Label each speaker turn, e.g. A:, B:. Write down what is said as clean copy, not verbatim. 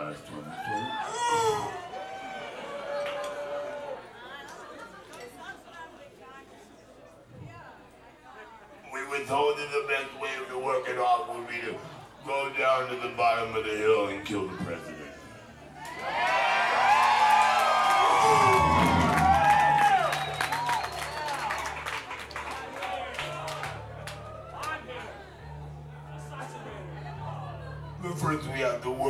A: last one. We were told that the best way to work it off would be to go down to the bottom of the hill and kill the president. But first we have to work